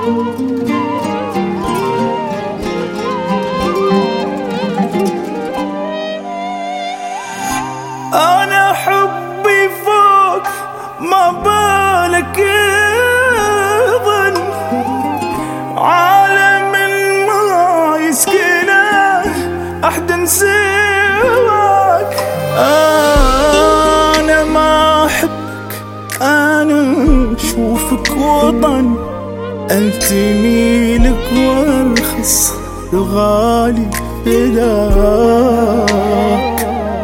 أنا حبي فوق ما بالك يظن، عالم ما يسكنه أحد سواك. أنا ما أحبك، أنا أشوفك وطن، أنتمي لك وارخص الغالي فداك.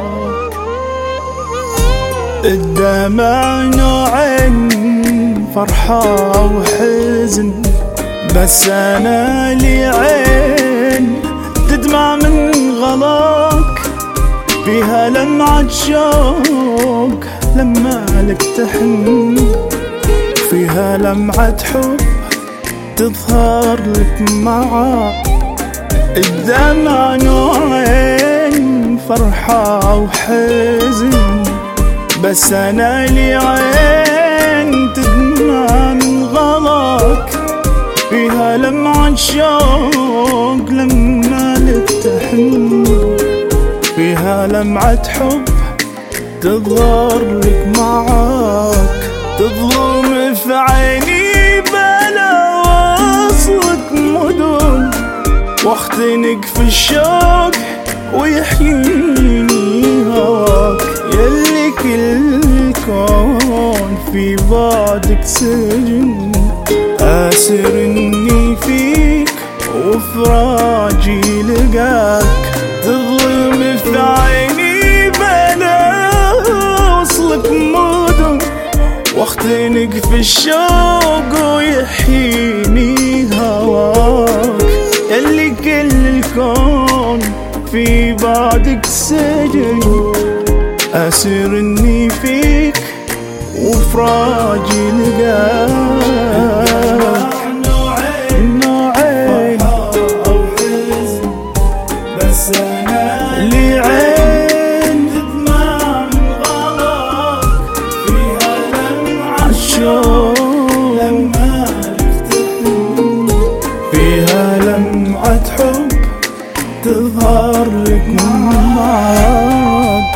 الدمع نوعين، فرحة وحزن، بس أنا لي عين تدمع من غلاك، فيها لمعة شوق لما لك تحن، فيها لمعة حب تظهر لك معاك. الدمع نوعين، فرحة وحزن، بس أنا لي عين تدمع من غلاك، فيها لمعة شوق لما لك تحن، فيها لمعة حب تظهر لك معاك. تظلم في عيني بلا وصلك مدن، واختنق في الشوق ويحييني هواك. يلي كل الكون في بعدك سجن، آسر إني فيك وفراجي لقاك. تظلم في عيني بلا وصلك مدن، واختنق في الشوق ويحييني هواك. يلي كل الكون في بعدك سجن، أسير إني فيك وفراجي لقاك. نوعين فرحة وحزن، بس أنا لي عين تدمع من غلاك، فيها لمعة شوق لما لك تحن، فيها لمعة حب تظهر لك معاك.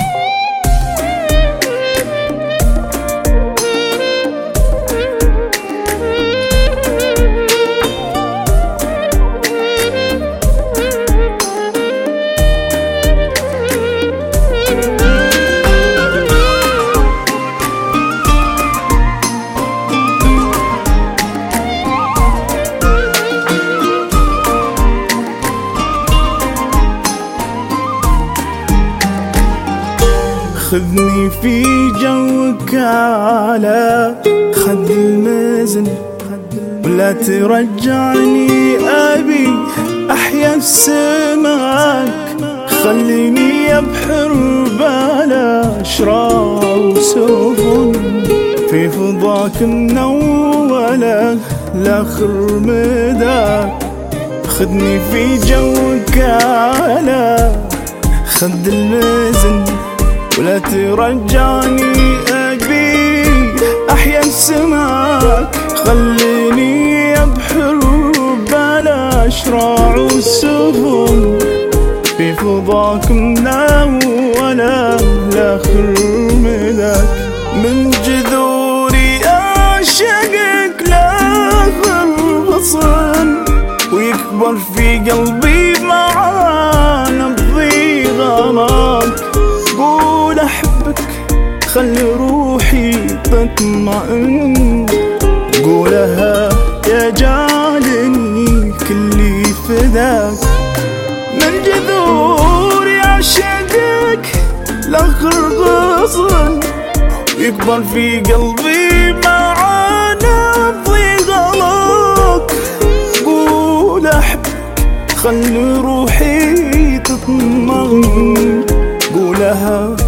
خذني في جوك على خد المزن، ولا ترجعني أبي أحيا السماك. خليني أبحر بلا شراع وسفن، في فضاك منولة لآخر مداك. خذني في جوك على خد المزن، ولا ترجعني أبي أحيا السماك. خليني أبحر بلا شراع والسفن، في فضاك منولة لآخر مداك. من جذوري أعشقك لآخر غصن، ويكبر في قلبي مع نبضي غلاك. قول أحبك خلي روحي تطمئن، قولها يا جعلني كلي فداك. من جذوري أعشقك لآخر غصن، يكبر في قلبي مع نبضي غلاك. قول أحبك خلي روحي تطمئن، قولها